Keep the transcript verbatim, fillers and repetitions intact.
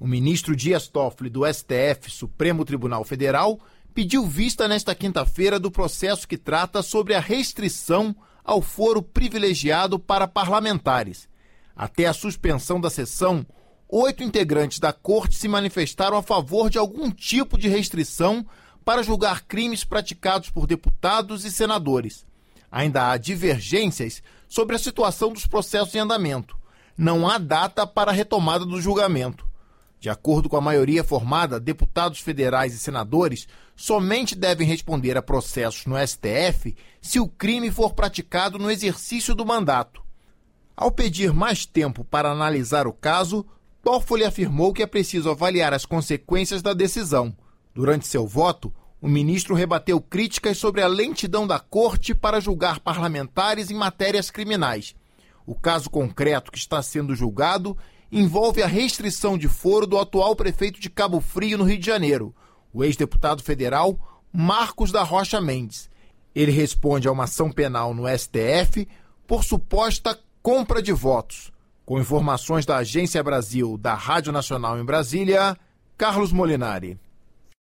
ministro Dias Toffoli, do S T F, Supremo Tribunal Federal, pediu vista nesta quinta-feira do processo que trata sobre a restrição ao foro privilegiado para parlamentares. Até a suspensão da sessão, oito integrantes da corte se manifestaram a favor de algum tipo de restrição para julgar crimes praticados por deputados e senadores. Ainda há divergências sobre a situação dos processos em andamento. Não há data para a retomada do julgamento. De acordo com a maioria formada, deputados federais e senadores somente devem responder a processos no S T F se o crime for praticado no exercício do mandato. Ao pedir mais tempo para analisar o caso, Toffoli afirmou que é preciso avaliar as consequências da decisão. Durante seu voto, o ministro rebateu críticas sobre a lentidão da corte para julgar parlamentares em matérias criminais. O caso concreto que está sendo julgado envolve a restrição de foro do atual prefeito de Cabo Frio, no Rio de Janeiro, o ex-deputado federal Marcos da Rocha Mendes. Ele responde a uma ação penal no S T F por suposta compra de votos. Com informações da Agência Brasil da Rádio Nacional em Brasília, Carlos Molinari.